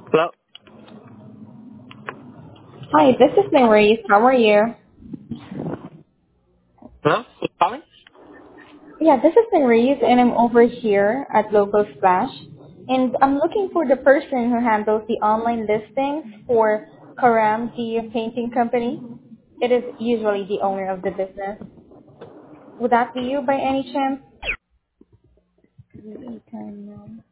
Hello? Hi, this is Maurice. How are you? Hello? Who's calling? Yeah, this is Maurice, and I'm over here at Local Splash, and I'm looking for the person who handles the online listings for Karam, the painting company. It is usually the owner of the business. Would that be you by any chance?